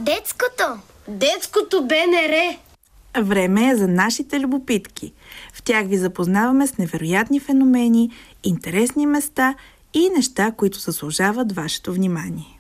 Детското! Детското БНР! Време е за нашите любопитки. В тях ви запознаваме с невероятни феномени, интересни места и неща, които заслужават вашето внимание.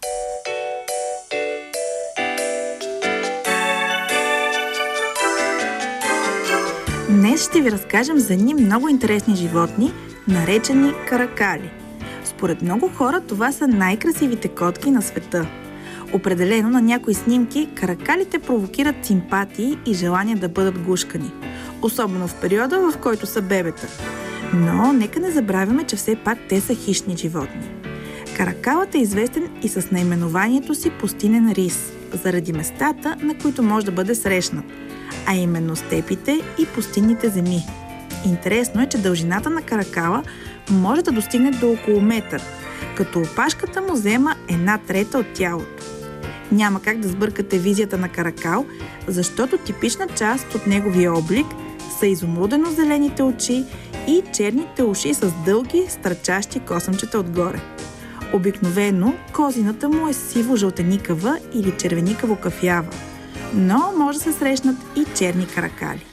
Днес ще ви разкажем за едни много интересни животни, наречени каракали. Според много хора това са най-красивите котки на света. Определено на някои снимки каракалите провокират симпатии и желание да бъдат гушкани, особено в периода, в който са бебета. Но нека не забравяме, че все пак те са хищни животни. Каракалът е известен и с наименованието си пустинен рис, заради местата, на които може да бъде срещнат, а именно степите и пустинните земи. Интересно е, че дължината на каракала може да достигне до около метър, като опашката му взема 1/3 от тялото. Няма как да сбъркате визията на каракал, защото типична част от неговия облик са изумрудено-зелените очи и черните уши с дълги, стърчащи косъмчета отгоре. Обикновено козината му е сиво-жълтеникава или червеникаво-кафява, но може да се срещнат и черни каракали.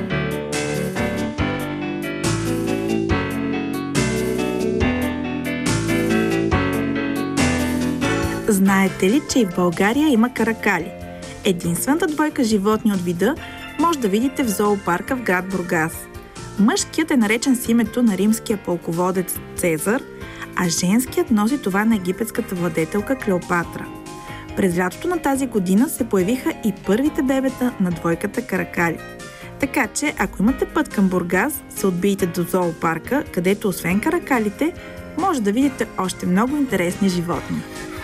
Знаете ли, че и в България има каракали? Единствената двойка животни от вида може да видите в зоопарка в град Бургас. Мъжкият е наречен с името на римския пълководец Цезар, а женският носи това на египетската владетелка Клеопатра. През лятото на тази година се появиха и първите бебета на двойката каракали. Така че, ако имате път към Бургас, се отбийте до зоопарка, където освен каракалите, може да видите още много интересни животни.